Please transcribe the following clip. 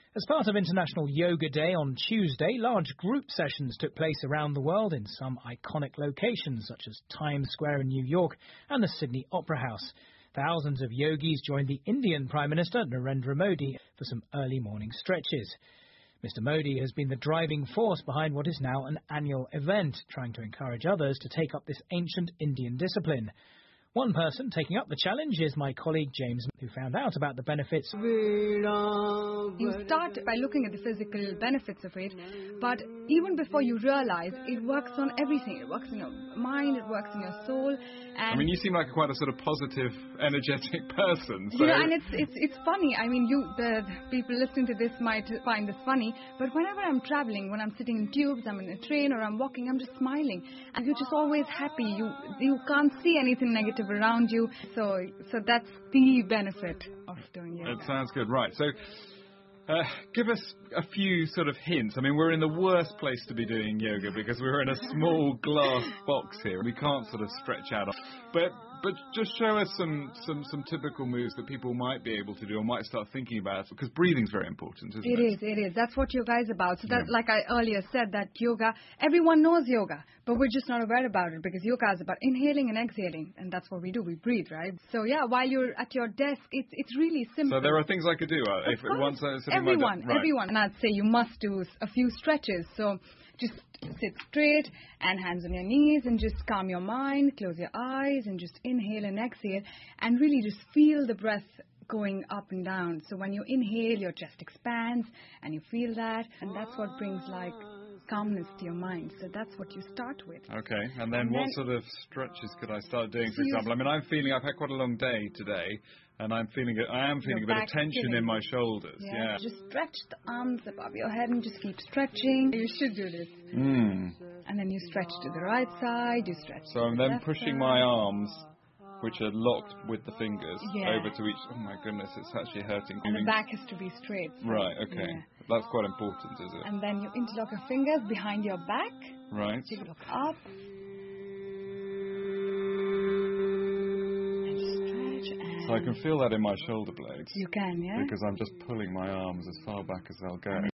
As part of International Yoga Day on Tuesday, large group sessions took place around the world in some iconic locations such as Times Square in New York and the Sydney Opera House. Thousands of yogis joined the Indian Prime Minister Narendra Modi for some early morning stretches. Mr. Modi has been the driving force behind what is now an annual event, trying to encourage others to take up this ancient Indian discipline. One person taking up the challenge is my colleague James, who found out about the benefits. You start by looking at the physical benefits of it, but even before you realize, it works on everything. It works in your mind, it works in your soul. And I mean, you seem like quite a sort of positive, energetic person. So. Yeah, and it's funny. I mean, the people listening to this might find this funny, but whenever I'm traveling, when I'm sitting in tubes, I'm in a train, or I'm walking, I'm just smiling, and you're just always happy. You can't see anything negative around you, so that's the benefit of doing yoga. It sounds good, right? So. Give us a few sort of hints. I mean, we're in the worst place to be doing yoga because we're in a small glass box here. We can't sort of stretch out. But just show us some typical moves that people might be able to do or might start thinking about, because breathing's very important, isn't it? It is. That's what yoga is about. So that, like I earlier said, that yoga, everyone knows yoga, but we're just not aware about it because yoga is about inhaling and exhaling, and that's what we do. We breathe, right? So yeah, while you're at your desk, it's really simple. So there are things I could do if once everyone, and I'd say you must do a few stretches. So just sit straight and hands on your knees and just calm your mind, close your eyes and just inhale and exhale and really just feel the breath going up and down. So when you inhale, your chest expands and you feel that, and that's what brings like calmness to your mind. So that's what you start with. Okay, and then what sort of stretches could I start doing, for example? I mean, I've had quite a long day today, and I am feeling a bit of tension in my shoulders. Yeah. Just stretch the arms above your head and just keep stretching. You should do this. And then you stretch to the right side, you stretch so I'm then pushing my arms, which are locked with the fingers, over to each. Oh my goodness, it's actually hurting. And the back has to be straight. So right, okay. Yeah. That's quite important, is it? And then you interlock your fingers behind your back. Right. So you look up. So I can feel that in my shoulder blades. You can, yeah? Because I'm just pulling my arms as far back as they'll go.